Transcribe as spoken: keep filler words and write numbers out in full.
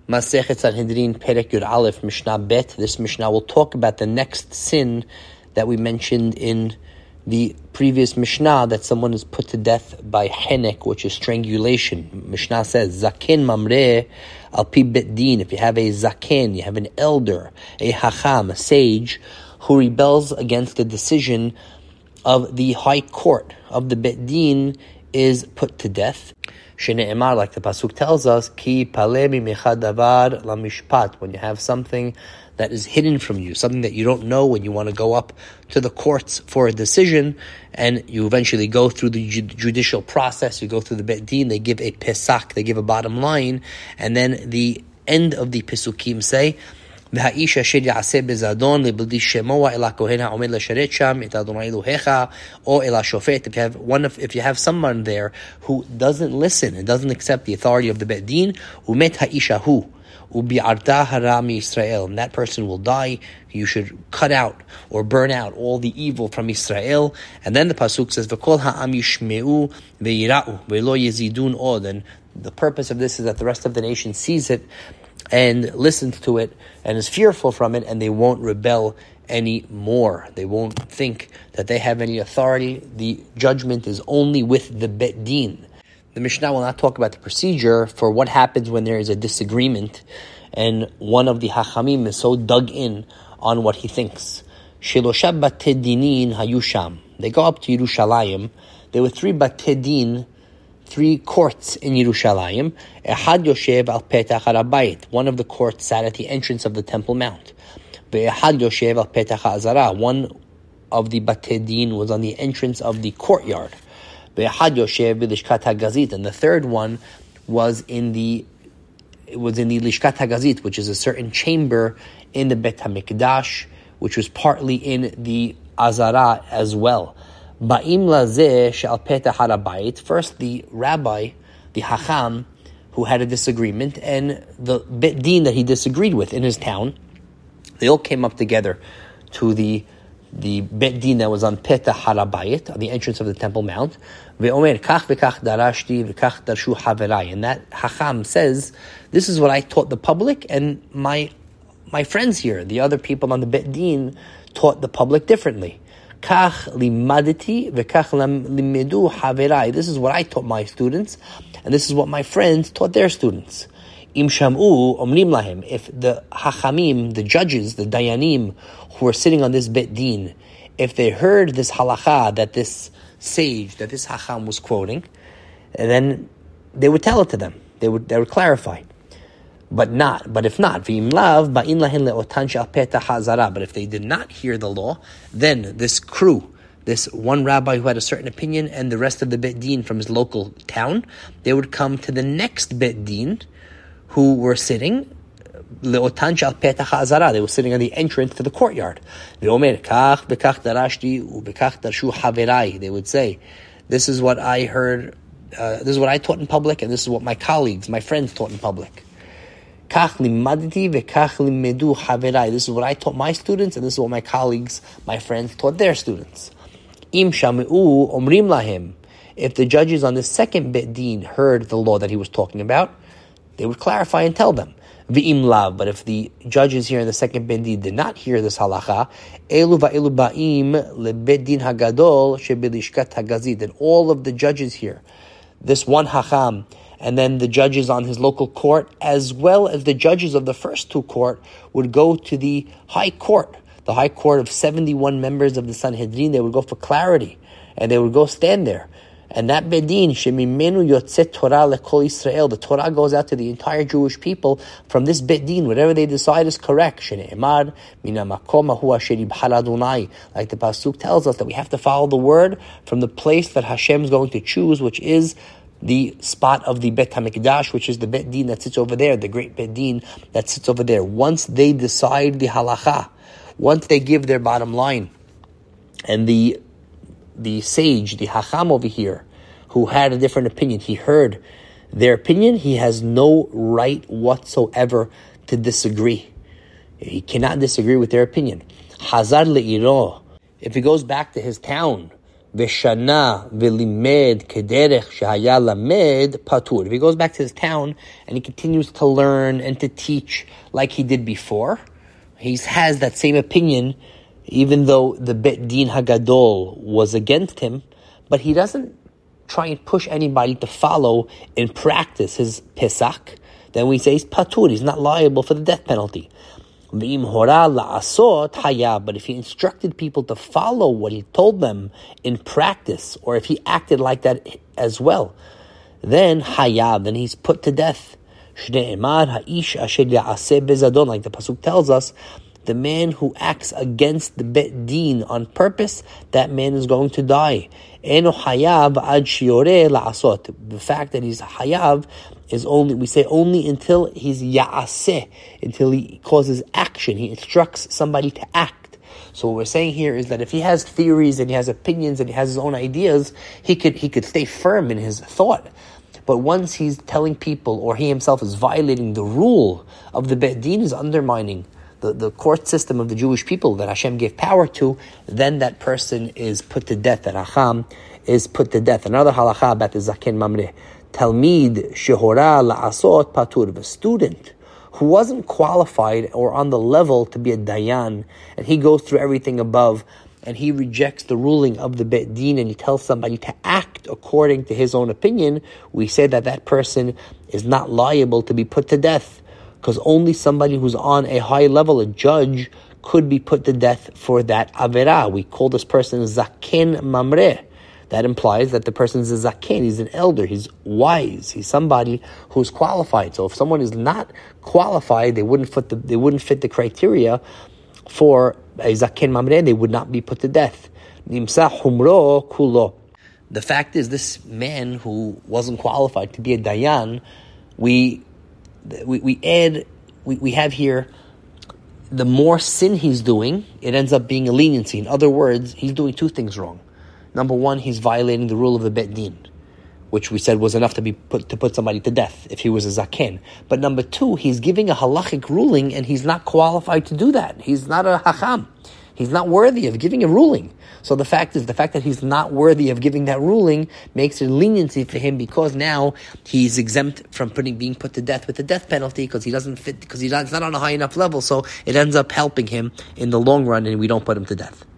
Masechet Sanhedrin Perek Yud Aleph Mishnah Bet. This Mishnah will talk about the next sin that we mentioned in the previous Mishnah, that someone is put to death by henek, which is strangulation. Mishnah says, Zaken Mamre Al Pi Bet Din. If you have a Zaken, you have an elder, a Hacham, a sage, who rebels against the decision of the high court of the Bet Din, is put to death. Shene'emar, like the pasuk tells us, Ki paleh mimechad davar lamishpat. When you have something that is hidden from you, something that you don't know, when you want to go up to the courts for a decision, and you eventually go through the ju- judicial process, you go through the Bet Din, they give a pesak, they give a bottom line, and then the end of the pesukim say, והאיש אשר יעשה בזדון לבלתי שמוע אל הכהן העומד לשרת שם את אדוני אלוהיך או אל השופט. If you have one of, if you have someone there who doesn't listen and doesn't accept the authority of the Bet Din, ומת האיש ההוא וביערת הרע מישראל, and that person will die, you should cut out or burn out all the evil from Israel. And then the pasuk says, וכל העם ישמעו ויראו ולא יזידון עוד. And the purpose of this is that the rest of the nation sees it and listens to it and is fearful from it, and they won't rebel anymore. They won't think that they have any authority. The judgment is only with the Bet Din. The Mishnah will not talk about the procedure for what happens when there is a disagreement and one of the Hachamim is so dug in on what he thinks. Shelosha Batei Dinin hayu sham. They go up to Yerushalayim. There were three Batei Din, three courts in Yerushalayim. Ehad Yoshev al Petach HaRabayit. One of the courts sat at the entrance of the Temple Mount. Ve'ehad Yoshev al Petach HaAzara. One of the Batei Din was on the entrance of the courtyard. Ve'ehad Yoshev b'Lishkat HaGazit. And the third one was in the it was in the Lishkat HaGazit, which is a certain chamber in the Bet HaMikdash, which was partly in the Azara as well. Ba'im lazeh she'al petach harabayit. First, the rabbi, the hacham, who had a disagreement, and the Bet Din that he disagreed with in his town, they all came up together to the the Bet Din that was on petach harabayit, on the entrance of the Temple Mount. Ve'omer kach v'kach darashti v'kach darshu haverai. And that hacham says, this is what I taught the public, and my my friends here, the other people on the Bet Din, taught the public differently. Kach limaditi v'kach limedu haverai. This is what I taught my students, and this is what my friends taught their students. Im sham'u omrim lahem. If the hachamim, the judges, the dayanim, who were sitting on this Bet Din, if they heard this halacha that this sage, that this hacham was quoting, then they would tell it to them. They would they would clarify. But not, but if not, v'im lav ba'in lahen le'otan she'al petach ha'azara. But if they did not hear the law, then this crew, this one rabbi who had a certain opinion, and the rest of the Bet Din from his local town, they would come to the next Bet Din, who were sitting le'otan she'al petach ha'azara. They were sitting on the entrance to the courtyard. Ve'omer kach v'kach darashti u'v'kach darshu haverai. They would say, "This is what I heard. Uh, this is what I taught in public, and this is what my colleagues, my friends, taught in public." Kach limaditi v'kach limedu haverai. This is what I taught my students, and this is what my colleagues, my friends, taught their students. Im shame'u omrim lahem. If the judges on the second Bet Din heard the law that he was talking about, they would clarify and tell them. V'im lav. But if the judges here in the second Bet Din did not hear this halacha, elu va'elu ba'im lebet din hagadol shebelishkat hagazit. Then all of the judges here, this one hacham, and then the judges on his local court, as well as the judges of the first two court, would go to the high court, the high court of seventy-one members of the Sanhedrin. They would go for clarity, and they would go stand there. And that Bet Din, shemimenu yotzet Torah lekol Israel, the Torah goes out to the entire Jewish people from this Bet Din. Whatever they decide is correct. Shene'emar mina makom hu asher yibhar Adonai. Like the pasuk tells us that we have to follow the word from the place that Hashem is going to choose, which is the spot of the Bet HaMikdash, which is the Bet Din that sits over there, the great Bet Din that sits over there. Once they decide the halacha, once they give their bottom line, and the the sage, the hacham over here, who had a different opinion, he heard their opinion, he has no right whatsoever to disagree. He cannot disagree with their opinion. Hazar le'iro. If he goes back to his town, Veshana v'limed kederech shehaya lamed patur. If he goes back to his town and he continues to learn and to teach like he did before, he has that same opinion, even though the Bet Din Hagadol was against him, but he doesn't try and push anybody to follow in practice his Pesach, then we say he's patur, he's not liable for the death penalty. But if he instructed people to follow what he told them in practice, or if he acted like that as well, then hayab, then he's put to death. Like the pasuk tells us, the man who acts against the Bet Din on purpose, that man is going to die. The fact that he's hayav is only, we say only until he's ya'aseh, until he causes action, he instructs somebody to act. So what we're saying here is that if he has theories and he has opinions and he has his own ideas, he could he could stay firm in his thought. But once he's telling people, or he himself is violating the rule of the Bet Din, is undermining the, the court system of the Jewish people that Hashem gave power to, then that person is put to death. That Acham is put to death. Another halacha about the Zaken Mamre. Talmid shehora la'asot patur. A student who wasn't qualified or on the level to be a dayan, and he goes through everything above, and he rejects the ruling of the Bet Din, and he tells somebody to act according to his own opinion, we say that that person is not liable to be put to death, because only somebody who's on a high level, a judge, could be put to death for that averah. We call this person Zaken Mamre. That implies that the person is a zaken, he's an elder, he's wise, he's somebody who's qualified. So if someone is not qualified, they wouldn't fit the, they wouldn't fit the criteria for a zaken mamre, they would not be put to death. Nimsa humro kulo. The fact is, this man who wasn't qualified to be a dayan, we we, we add, we, we have here, the more sin he's doing, it ends up being a leniency. In other words, he's doing two things wrong. Number one, he's violating the rule of the Bet Din, which we said was enough to be put to put somebody to death if he was a zaken. But number two, he's giving a halachic ruling, and he's not qualified to do that. He's not a hacham. He's not worthy of giving a ruling. So the fact is, the fact that he's not worthy of giving that ruling makes it leniency for him, because now he's exempt from putting, being put to death with the death penalty, because he doesn't fit, because he's not, he's not on a high enough level. So it ends up helping him in the long run, and we don't put him to death.